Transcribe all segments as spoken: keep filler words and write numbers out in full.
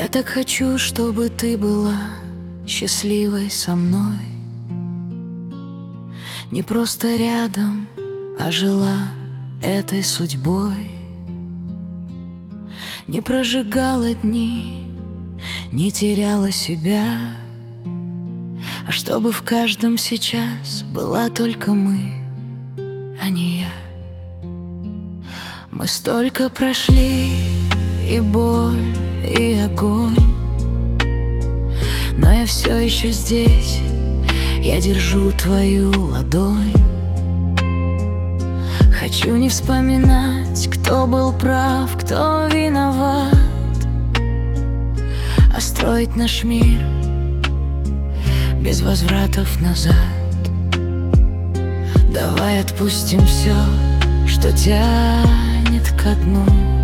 Я так хочу, чтобы ты была счастливой со мной. Не просто рядом, а жила этой судьбой. Не прожигала дни, не теряла себя, а чтобы в каждом сейчас была только мы, а не я. Мы столько прошли, и боль, и огонь, но я все еще здесь, я держу твою ладонь. Хочу не вспоминать, кто был прав, кто виноват, а строить наш мир без возвратов назад. Давай отпустим все, что тянет ко дну,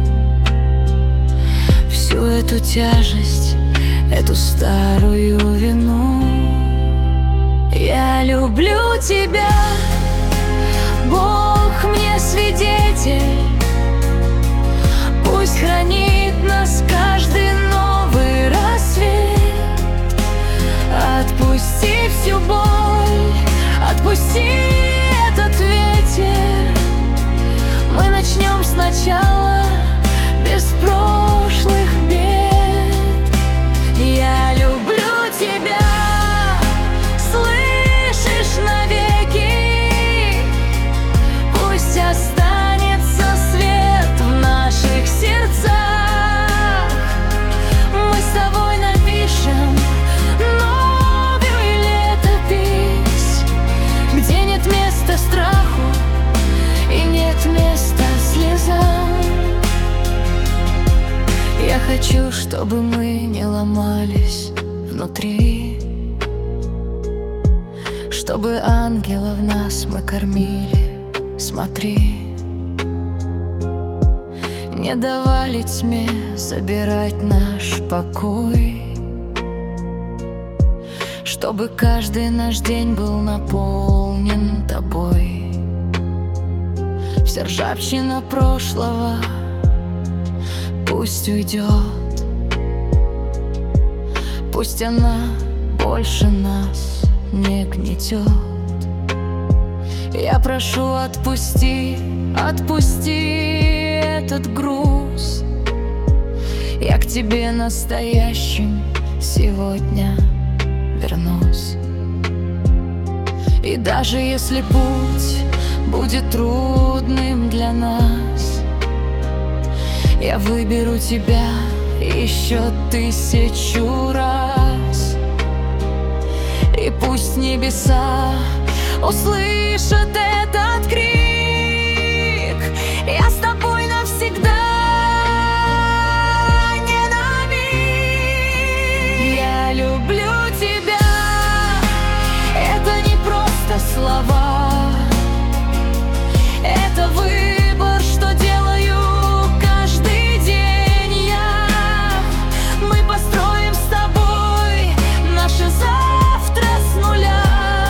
всю эту тяжесть, эту старую вину. Я люблю тебя, Бог мне свидетель. Пусть хранит нас каждый новый рассвет. Отпусти всю боль, отпусти этот ветер. Мы начнем сначала, без прошлых бед. Я люблю тебя, слышишь, навеки. Пусть останется свет в наших сердцах. Мы с тобой напишем новую летопись, где нет места страху и нет места слезам. Я хочу, чтобы мы не ломались внутри, чтобы ангелов нас мы кормили. Смотри, не давали тьме забирать наш покой, чтобы каждый наш день был наполнен тобой. Вся ржавчина прошлого пусть уйдет, пусть она больше нас не гнетет. Я прошу, отпусти, отпусти этот груз. Я к тебе настоящим сегодня вернусь. И даже если путь будет трудным для нас, я выберу тебя еще тысячу раз. И пусть небеса услышат этот крик. Я с тобой навсегда, не на миг. Я люблю тебя, это не просто слова, это выбор, что делаю каждый день я. Мы построим с тобой наше завтра с нуля,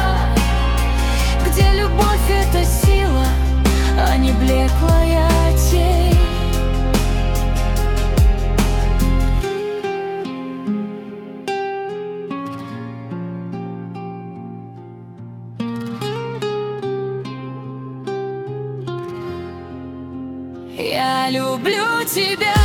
где любовь — это сила, а не блеклая тень. Я люблю тебя.